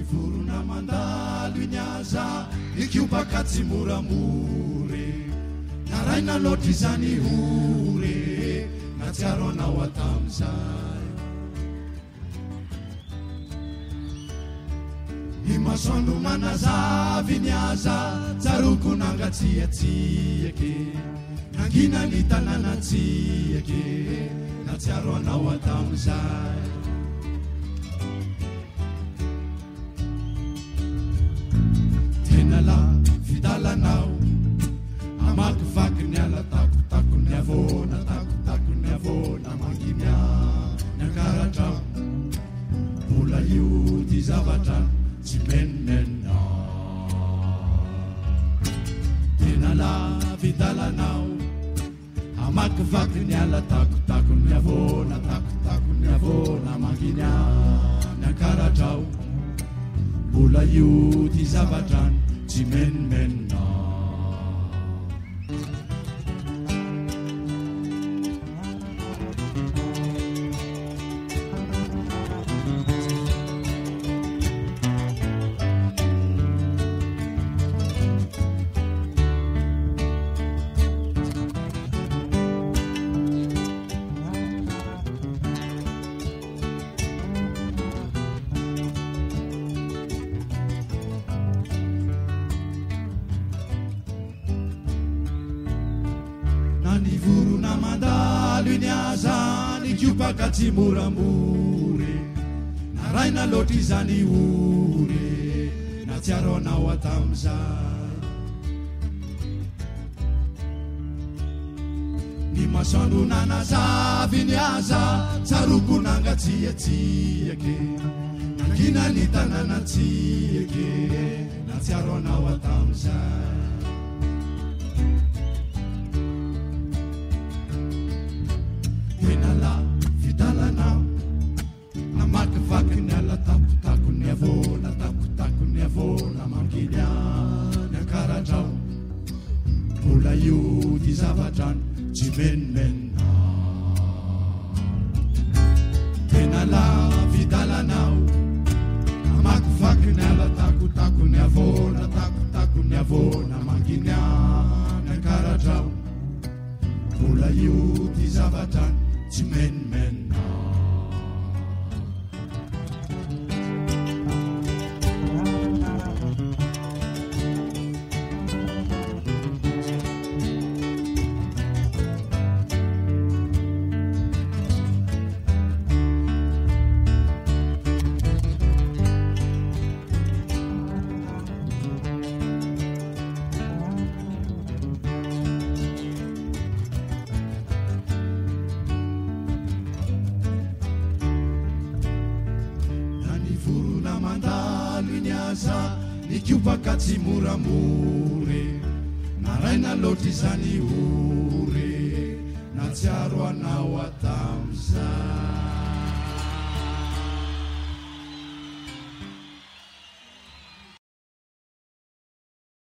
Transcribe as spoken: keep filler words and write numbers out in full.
vorona mandalo iny aza nikiopaka tsy moramore naraina loatra izany ore na tsiaro anao atam'izay ny masoandro manazavy ny aza tsaroko nangatsiatsiake nangina ny tanànatsiake na tsiaro anao atam'izay la vidalanao amakivaky ny ala takotako ny avona takotako ny avona manginya ny akaratrao mbola io ty zavatra tsy menimena tena la vidalanao amakivaky ny ala takotako ny avona takotako ny avona manginya ny akaratrao mbola io ty zavatra tsy menimena ny vorona mandalo iny aza nikiopaka tsy moramore naraina loatra izany ore na tsiaro anao atam'izay ny masoandro nanazavy ny aza tsaroko nangatsiatsiake nangina ny tanànatsiake na tsiaro anao atam'izay amakivaky ny ala takotako ny avona takotako ny avona manginya ny akaratrao mbola io ty zavatrany tsy menimena tena la vidalanao amakivaky ny ala takotako ny avona takotako ny avona manginya ny akaratrao mbola io ty zavatrany tsy menimena nikiopaka tsy moramore naraina loatra izany ore na tsiaro anao atam'izay